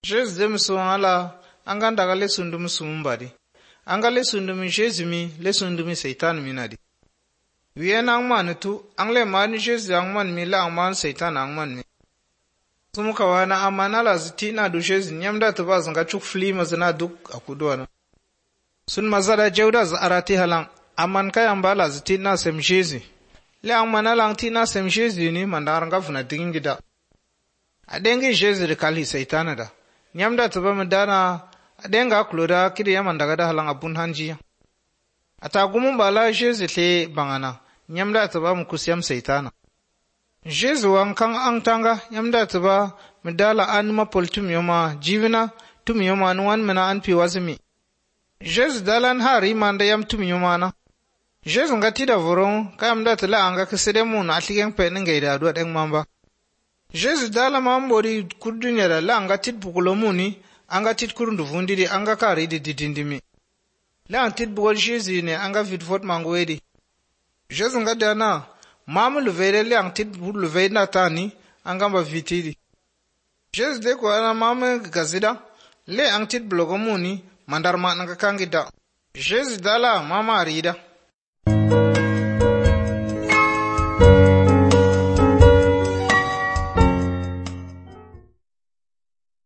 Jesu de msuangala anganda gale sundum sumbadi. Angale sundum Jesu mi le sundum seitan minadi. Wien angman tu angle man Jesu angman mi la angman seitan angman mi. Sumuka wana amanala zitina du Jesu nyamda tuba zanga chuk flima zina duk akudwana. Sun mazada jewda za arati halang aman kaya mbala zitina sem Jesu. Le angmana lang tina sem Jesu ni mandaranga funa dingida. Adengi Jesu de kali seitana da. Nyamda tuba medana adenga kuloda kidi yamandaga da halang abun hanji. Ata gumumbala Jesu le bangana. Nyamda tuba mkusiam seitana. Jesu wankang angtanga nyamda tuba medala anuma pol tumiyoma jivina tumiyoma nuwan mena anpi wazimi. Jesu dalan hari manda yam tumiyoma na. Jesu ngatida voron kayamda tula anga kisede mun atligeng pe ngeida duat eng mamba. Jesu dala mambori kurdunya da la anga tit bukulomuni anga tit kurundu fundidi anga kari di didindimi. La anga tit bukol Jesu ne anga vidfot mangwedi. Jesu ngadana mama luvere le anga tit luvere na tani anga mba vitidi. Jesu de kwa na mama gazida le anga tit blogomuni mandarma nanga kangida. Jesu dala mama arida.